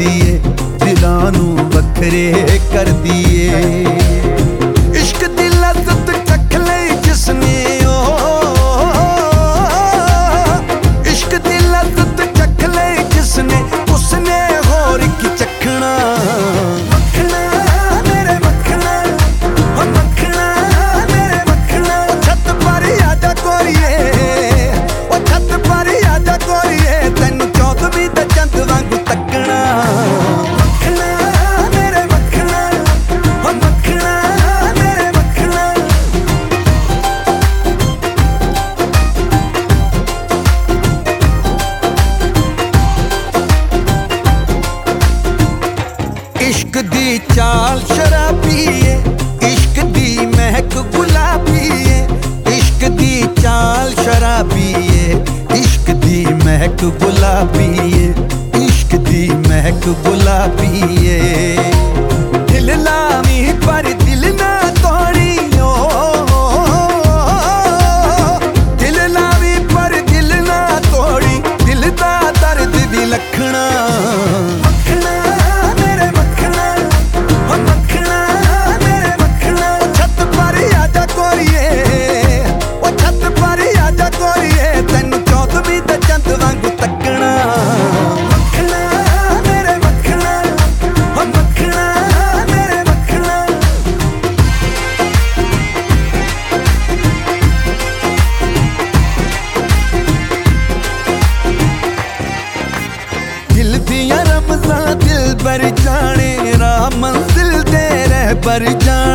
करदी ए, दिलां नू वखरे करदी ए। इश्क दी लज़्ज़त चख लई जिसने इश्क दी लज़्ज़त चख लई जिसने, उसने होर की चखना। इश्क दी चाल शराबी है, इश्क दी महक गुलाबी है। इश्क दी चाल शराबी है, इश्क दी महक गुलाबी है। इश्क दी महक गुलाबी है। दिल लावी पर दिल ना तोड़ी ओ, दिल लावी पर दिल ना तोड़ी, दिल दा दर्द भी लखना। दिल दियां रमज़ां दिल बर जाने, राह मंजिल दे रहबर जाने।